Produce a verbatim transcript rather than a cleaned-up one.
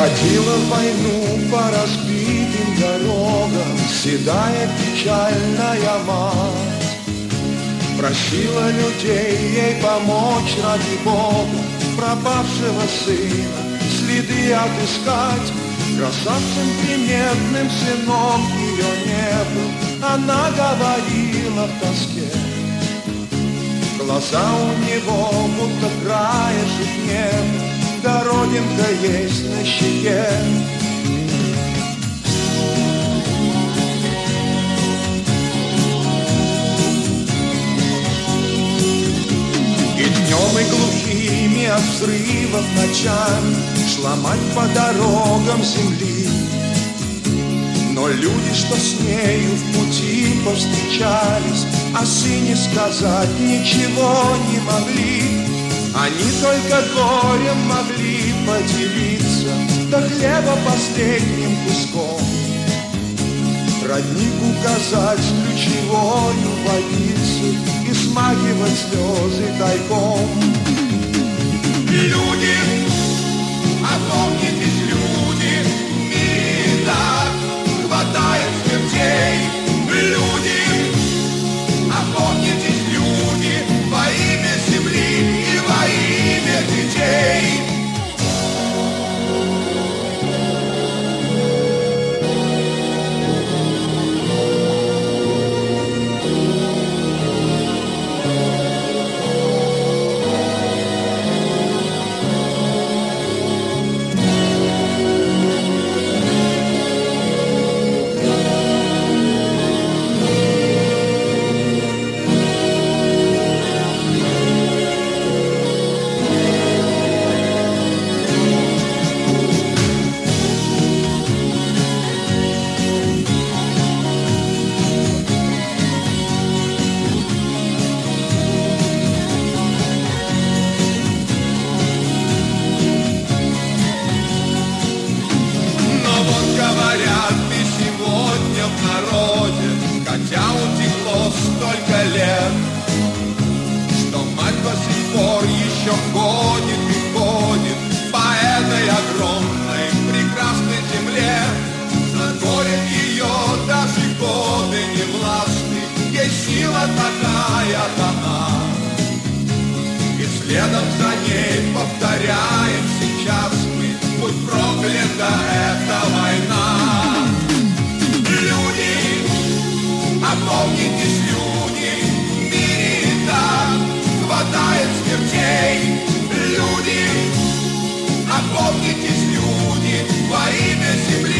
Ходила в войну по разбитым дорогам седая печальная мать. Просила людей ей помочь ради Бога, пропавшего сына следы отыскать. Красавцем приметным сыном ее не был, она говорила в тоске. Глаза у него будто краешек неба, да родинка есть на щеке. И днем, и глухими от взрывов ночами шла мать по дорогам земли. Но люди, что с нею в пути повстречались, о сыне сказать ничего не могли. Они только горем могли поделиться, до хлеба последним куском. Родник указать ключевою водицей и смахивать слезы тайком. Люди, опомнитесь, люди, в мире так хватает смертей. Люди, опомнитесь, люди, во имя земли и во имя детей. Хотя утекло столько лет, что мать до сих пор еще ходит и ходит по этой огромной прекрасной земле. Загорят ее даже годы не властны, ей сила такая дана. И следом за ней повторяем сейчас мы: будь проклята эта война. Опомнитесь, люди, в мире так хватает смертей. Люди, опомнитесь, люди, во имя земли